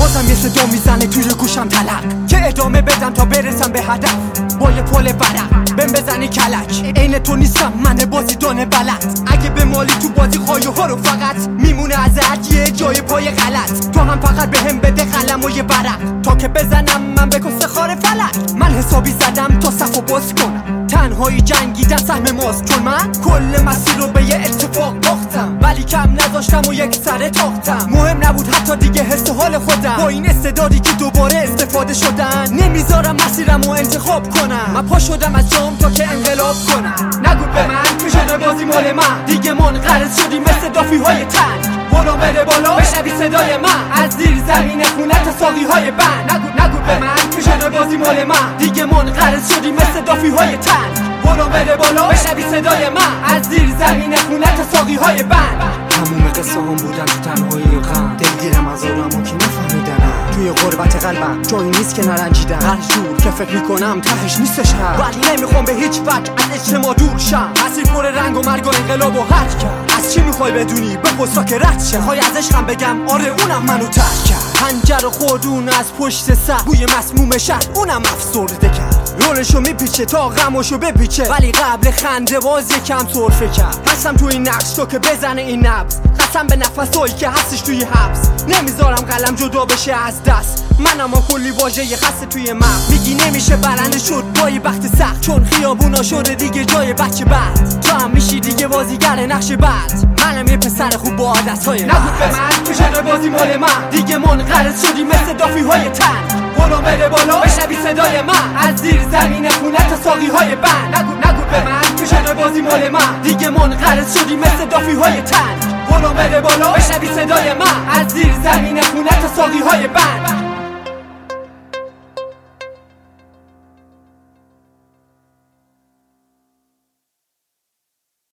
بازم یه صدا میزنه توی گوشم تلق که ادامه بدم تا برسم به هدف. با یه پل ورق بهم بزنی کلک، عین تو نیستم من بازیدان بلد. اگه به مالی تو بازی خواهی ها رو فقط میمونه ازت یه جای پای غلط. تو هم فقط بهم بده قلم و یه ورق تا که بزنم من به کست خار فلک. من حسابی زدم تا صفو باز کنم، تنهایی جنگیدن سهم ماست، چون من کل مسیر رو به یه اتفاق باختم ولی کم نذاشتم و یک سر تاختم. مهم نبود حتی دیگه حس حال خودم، با این استعدادی که دوباره استفاده شدن نمیذارم مسیرم رو انتخاب کنم. من پا شدم از جام تا که انقلاب کنم. نگو به من که شده بازی مال من، دیگه منقرض شدی مثل دافی های تنگ. برو بره بالا بشنوی صدای من از زیر زمین خونه تا ساقی های بند. نگو به من که شده بازی مال من، دیگه منقرض شدی مثل دافی های تنگ. برو بره بالا بشنوی صدای من از زیر زمین خونه تا ساقی های بند. تموم قصه هم بودن تو تنهایی و غم، دلگیرم از آدم ها که نفهمیدنم توی غربت قلبم جایی نیست که نرنجیدم. هر جور که فکر میکنم تهش نیستش هم، ولی نمیخوام به هیچ وجه از اجتماع دور شم. مسیر پر رنگ و مرگ و انقلاب و حرکت. از چی میخوای بدونی بپرسا که رد شم. میخوای از عشقم بگم آره اونم منو ترک کرد. پنجره خورد اون از پشت سر، بوی مسموم شهر اونم افسرده کرد. رولشو میپیچه تا غمشو بپیچه، ولی قبل خنده باز یکم سرفه کرد. هستم تو این نقش تو که بزنه این نبض، قسم به نفسایی که هستش توی حبس. نمیذارم قلم جدا بشه از دست، منم با کلی واژه خسته توی مغز. میگی نمیشه برنده شد با یه وقت سخت، چون خیابونا شده دیگه جای بچه بعد. تو هم میشی دیگه بازیگر نقش بعد، منم یه پسر خوب با عادتهای بد. نگو به من که شده بازی مال من، دیگه منقرض شدی مثل دافی های تنگ. برو بره بالا بشنوی صدای من از زیر زمین خونه تا ساقی های بند. نگو به من که شده بازی مال من، دیگه منقرض شدی مثل دافی های تنگ. برو بره بالا بشنوی صدای من از زیر زمین خونه تا ساقی های بند.